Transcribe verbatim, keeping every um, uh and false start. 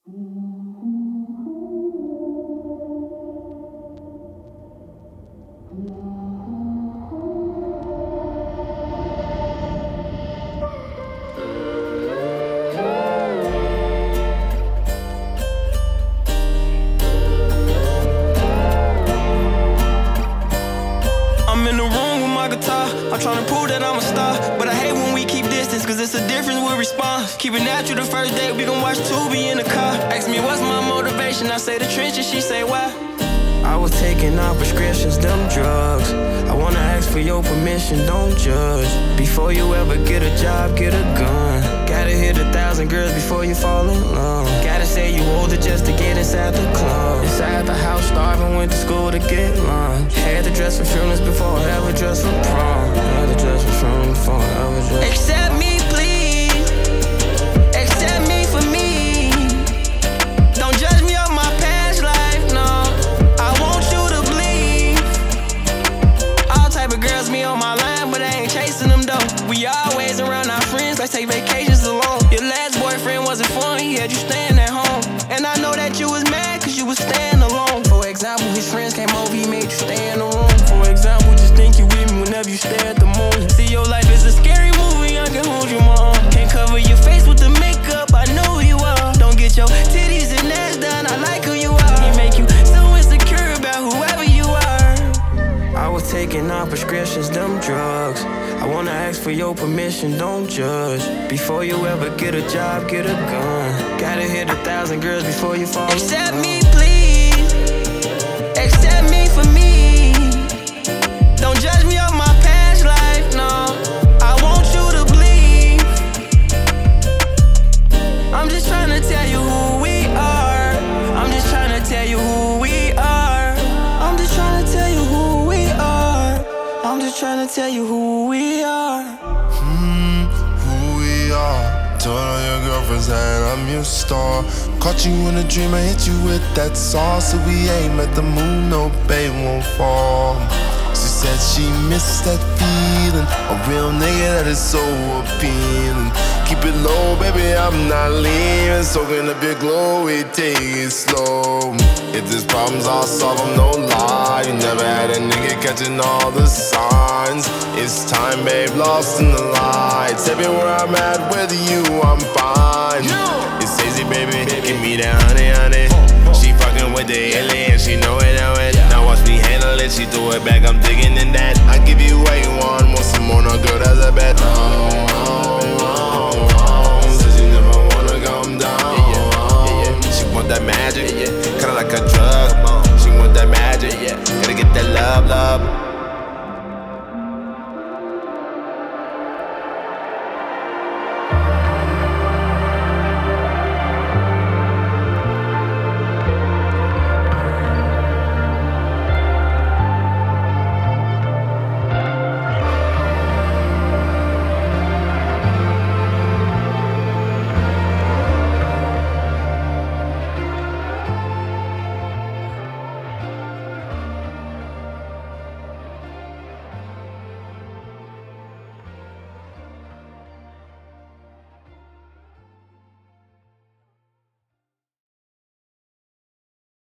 I'm in the room with my guitar, I'm tryna prove that I'm a star. But I hate when we keep distance, cause it's a difference with response. Keep it natural the first date, we gon' watch Tubi in the car. Ask me what's my motivation, I say the trenches, she say why. I was taking out prescriptions, them drugs. I wanna ask for your permission, don't judge. Before you ever get a job, get a gun. Gotta hit a thousand girls before you fall in love. Gotta say you older just to get inside the club. Inside the house, starving, went to school to get lunch. Had to dress for funerals before I ever dressed for prom. Had to dress for funerals before I ever dressed. Accept me, please. Accept me for me. Don't judge me on my past life, no. I want you to believe. All type of girls me on my line, but I ain't chasing them though. We always around our friends, let's take vacations alone. Your last boyfriend wasn't fun, he had you staying at home. And I know that you was mad cause you was staying alone. For example, his friends came over, he made you stay in the room. For example, just think you with me whenever you stare at the moon. See, your life is a scary movie, I can hold you my arm. Can't cover your face with the makeup, I know who you are. Don't get your titties and ass done, I like who you are. He make you so insecure about whoever you are. I was taking out prescriptions, them drugs. I wanna ask for your permission, don't judge. Before you ever get a job, get a gun. Gotta hit a thousand girls before you fall. Accept me, please. Accept me for me. Don't judge me on my past life, no. I want you to believe. I'm just trying to tell you who we are. I'm just trying to tell you who we are. I'm just trying to tell you who we are. I'm just trying to tell you who we are. Hmm, who we are. Told all your girlfriends that I'm your star. Caught you in a dream, I hit you with that sauce. So we aim at the moon, no babe won't fall. She said she missed that feeling. A real nigga that is so appealing. Keep it low, baby, I'm not leaving. Soaking up your glow, we take it slow. If there's problems, I'll solve them, no lie. You never had a nigga catching all the signs. It's time, babe, lost in the lights. Everywhere I'm at, with you, I'm fine. It's easy, baby, give me that honey, honey. She fucking with the alien, she know it, know it. Now watch me handle it, she threw it back, I'm digging in that. I give you what you want, want some more, no girl, that's a bet. Oh, oh, oh, oh. Says you never wanna come down. She want that magic,